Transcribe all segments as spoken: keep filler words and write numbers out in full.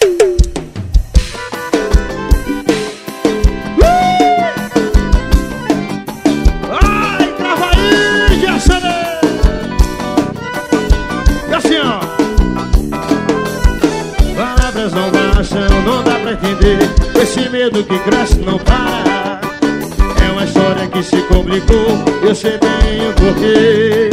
Esse medo que cresce não para. É uma história que se complicou, eu sei bem o porquê.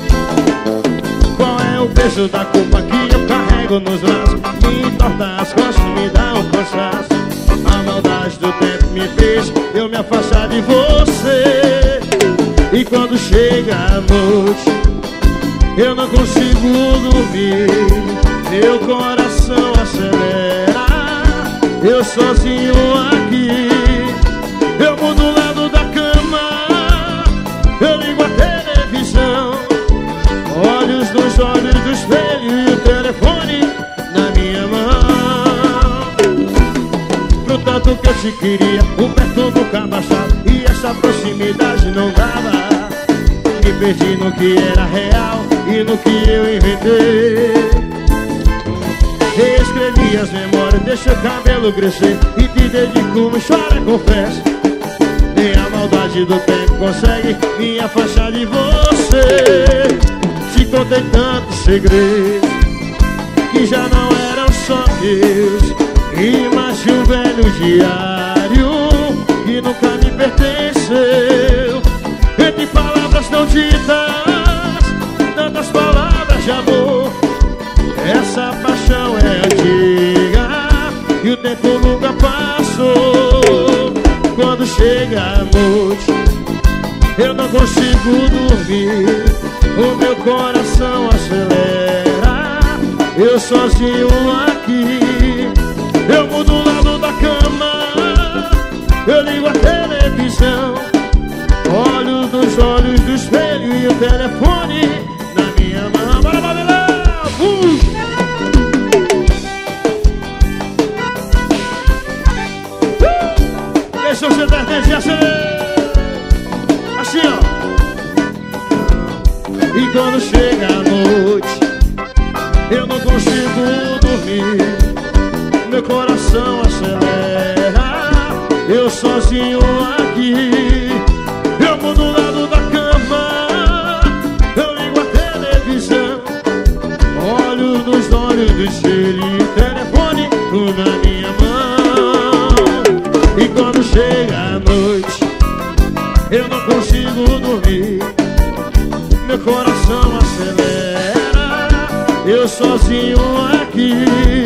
Qual é o peso da culpa que eu carrego nos braços? Me entorta as costas, me dá um cansaço. A maldade do tempo me fez eu me afastar de você. E quando chega a noite eu não consigo dormir. Meu coração acelera, eu sozinho aqui. Eu mudo o lado da cama, eu ligo a televisão, olhos nos olhos do espelho e o telefone na minha mão. Pro tanto que eu te queria, o perto nunca baixava e essa proximidade não dava. Me perdi no que era real e no que eu inventei. Reescrevi as memórias, deixa o cabelo crescer e te dedico, não chora, confesso. Nem a maldade do tempo consegue me afastar de você. Te contei tantos segredos que já não eram só meus, e mais de um velho diário que nunca me pertenceu. Entre palavras não ditas, tantas palavras de amor. Essa paixão é antiga e o tempo nunca passou. Quando chega a noite eu não consigo dormir. O meu coração acelera, eu sozinho aqui. Eu mudo o lado da cama, eu ligo a televisão, olhos nos olhos do espelho e o telefone na minha mão. Bora, Babelão! Uh! Deixa você pertencer assim, assim, ó. E quando chega a noite eu não consigo dormir. Meu coração acelera, eu sozinho aqui. Eu mudo o lado da cama, eu ligo a televisão, olhos nos olhos do espelho e o telefone na minha mão. E quando chega a noite eu não consigo dormir. Meu coração acelera, eu sozinho aqui.